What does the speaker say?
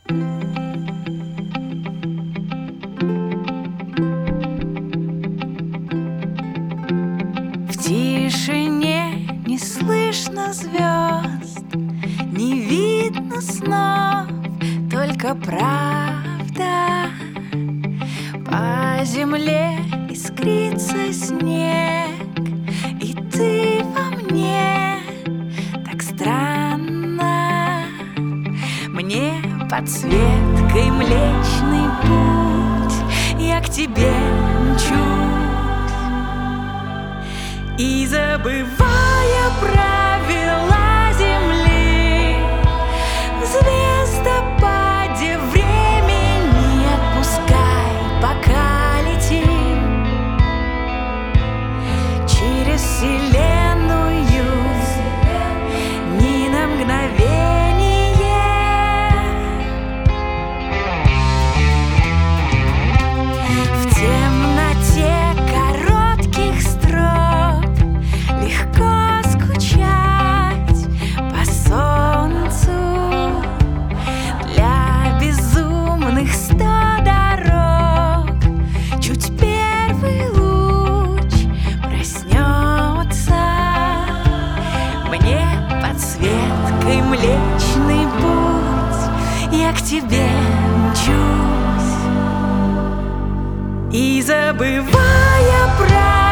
В тишине не слышно звезд, не видно снов, только правда. По земле искрится снег, и ты во мне так странно. Мне подсветкой Млечный Путь, я к тебе мчусь. И забывая правила земли, в звездопаде времени отпускай, пока летим через вселенную ни на мгновение. В темноте коротких строк легко скучать по солнцу. Для безумных 100 дорог чуть первый луч проснется. Мне подсветкой Млечный Путь, я к тебе мчусь. И забывая про